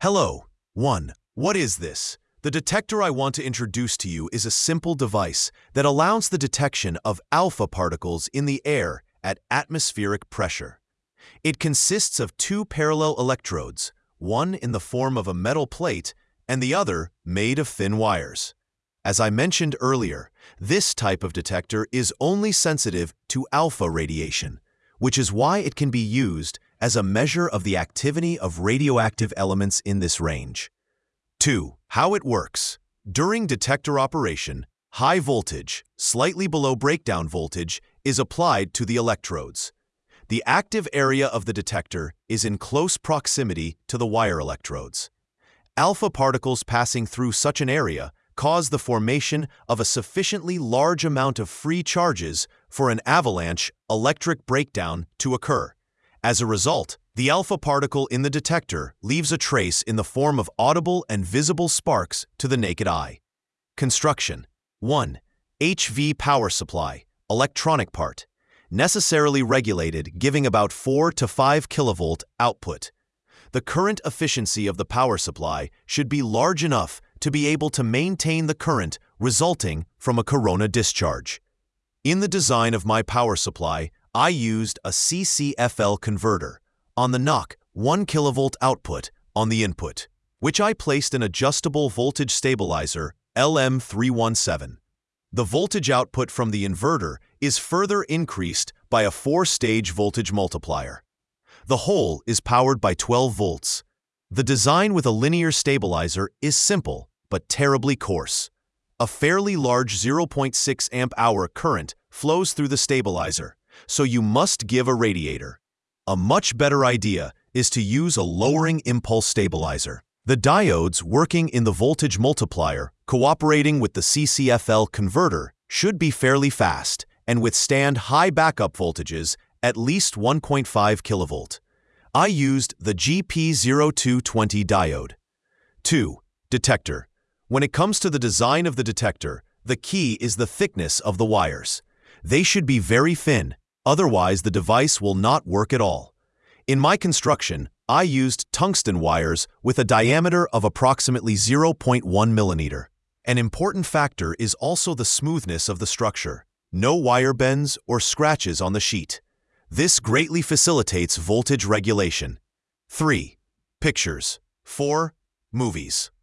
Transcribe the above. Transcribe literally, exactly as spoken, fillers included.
Hello. one. What is this? The detector I want to introduce to you is a simple device that allows the detection of alpha particles in the air at atmospheric pressure. It consists of two parallel electrodes, one in the form of a metal plate and the other made of thin wires. As I mentioned earlier, this type of detector is only sensitive to alpha radiation, which is why it can be used as a measure of the activity of radioactive elements in this range. two. How it works. During detector operation, high voltage, slightly below breakdown voltage, is applied to the electrodes. The active area of the detector is in close proximity to the wire electrodes. Alpha particles passing through such an area cause the formation of a sufficiently large amount of free charges for an avalanche electric breakdown to occur. As a result, the alpha particle in the detector leaves a trace in the form of audible and visible sparks to the naked eye. Construction. one. H V power supply, electronic part, necessarily regulated, giving about four to five kilovolt output. The current efficiency of the power supply should be large enough to be able to maintain the current resulting from a corona discharge. In the design of my power supply, I used a C C F L converter, on the N O C one kilovolt output on the input, which I placed an adjustable voltage stabilizer L M three one seven. The voltage output from the inverter is further increased by a four-stage voltage multiplier. The whole is powered by twelve volts. The design with a linear stabilizer is simple but terribly coarse. A fairly large zero point six amp hour current flows through the stabilizer, so you must give a radiator. A much better idea is to use a lowering impulse stabilizer. The diodes working in the voltage multiplier cooperating with the C C F L converter should be fairly fast and withstand high backup voltages at least one point five kilovolt. I used the G P zero two twenty diode. two. Detector. When it comes to the design of the detector, the key is the thickness of the wires. They should be very thin, otherwise the device will not work at all. In my construction, I used tungsten wires with a diameter of approximately zero point one millimeter. An important factor is also the smoothness of the structure. No wire bends or scratches on the sheet. This greatly facilitates voltage regulation. three. Pictures. four. Movies.